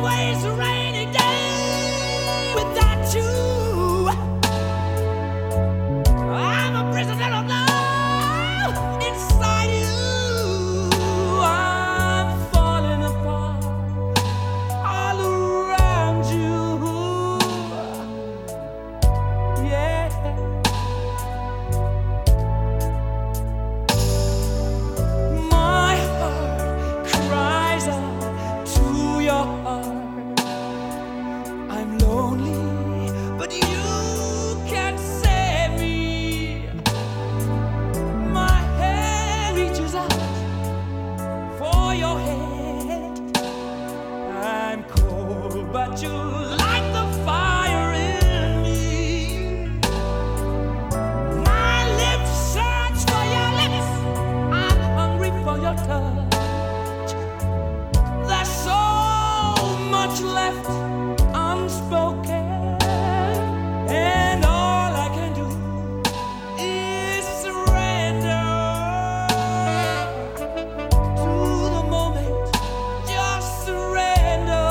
always a rainy day without you. I'm a prisoner of love inside you. I'm falling apart all around you. Yeah. My heart cries out to your heart. I'm lonely, but you can't save me. My hand reaches out for your head. I'm cold, but you light the fire in me. My lips search for your lips. I'm hungry for your touch. There's so much left unspoken, and all I can do is surrender to the moment. Just surrender.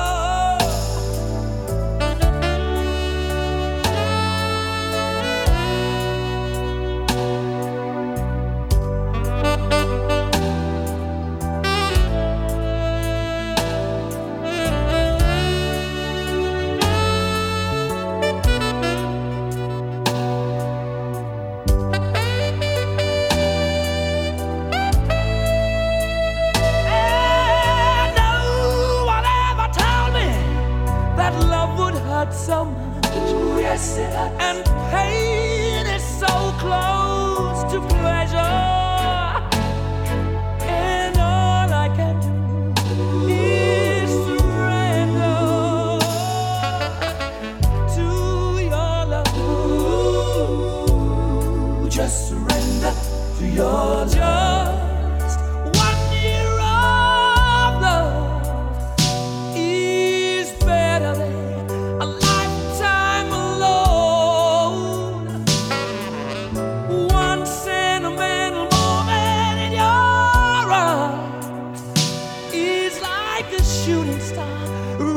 And no one ever told me that love would hurt so much. Yes, it hurts. And pain is so close to pleasure. And all I can do is surrender to your love. Just surrender to your love. Just 1 year of love is better than a lifetime alone. One sentimental moment in your arms is like a shooting star